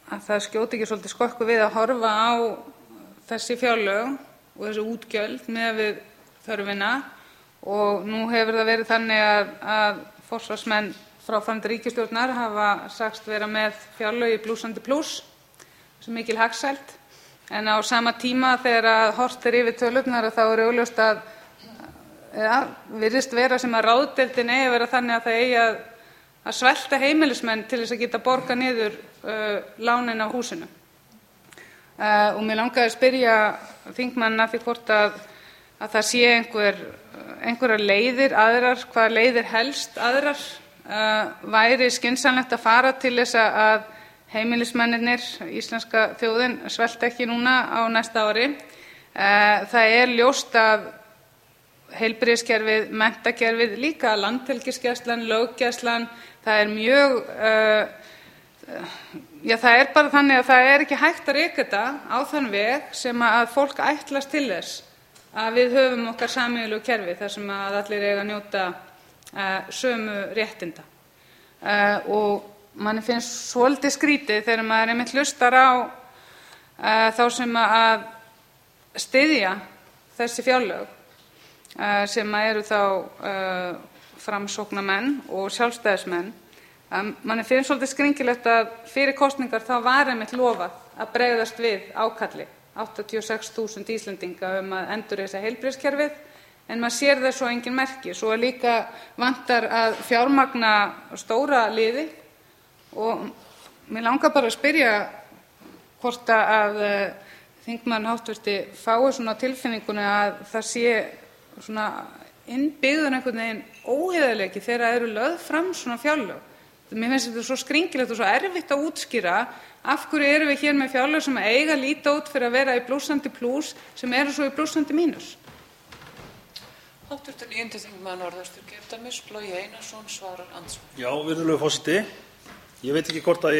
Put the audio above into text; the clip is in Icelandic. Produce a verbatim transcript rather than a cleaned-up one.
að það skjóti ekki svolítið skökku við að horfa á þessi fjárlög og þessi útgjöld með við þörfina og nú hefur það verið þannig að, að forsvarsmenn fráfarandi ríkisstjórnar hafa sagst vera með fjárlög í blússandi plús sem mikil hagsæld en á sama tíma þegar horft er yfir tölurnar þá er augljóst að ja, virðist vera sem að ráðdeildin eigi að vera þannig að það eigi að, að svelta heimilismenn til þess að geta borga niður uh, lánin á húsinu. Uh, og mér langaði að spyrja þingmanninn að því hvort að, að það sé einhver, einhverjar leiðir aðrar, hvaða leiðir helst aðrar uh, væri skynsamlegt að fara til þess að heimilismennirnir, íslenska þjóðin, svelta ekki núna á næsta ári. Uh, það er ljóst að heilbrigðiskerfið, menntakerfið, líka landhelgisgæslan, löggæslan, það er mjög, uh, já það er bara þannig að það er ekki hægt að reka þetta á þann veg sem að fólk ætlast til þess að við höfum okkar sameiginlegu kerfi þar sem að allir eiga að njóta uh, sömu réttinda. Uh, og manni finnst svolítið skrítið þegar maður einmitt hlustar á uh, þá sem að styðja þessi fjárlög sem eru þá uh, framsóknarmenn og sjálfstæðismenn. Um, manni finnst svolítið skringilegt að fyrir kosningar þá var einmitt lofað að bregðast við ákalli áttatíu og sex þúsund Íslendinga um að endurreisa heilbrigðiskerfið en maður sér það svo engin merki. Svo er líka vantar að fjármagna stóra liði og mér langar bara að spyrja hvort að uh, þingmaðurinn háttvirti fái svona tilfinninguna að það sé svona innbyggður einhvern veginn óheiðarleiki þegar það eru lögð fram svona fjárlög. Mér finnst þetta svo skringilegt og svo erfitt að útskýra af hverju erum við hér með fjárlög sem eiga að líta út fyrir að vera í blússandi plús sem eru svo í blússandi mínus. Háttvirtur níundi þingmaður Norðausturkjördæmis, Logi Einarsson svarar andsvar. Já, virðulegur forseti. Ég veit ekki hvort að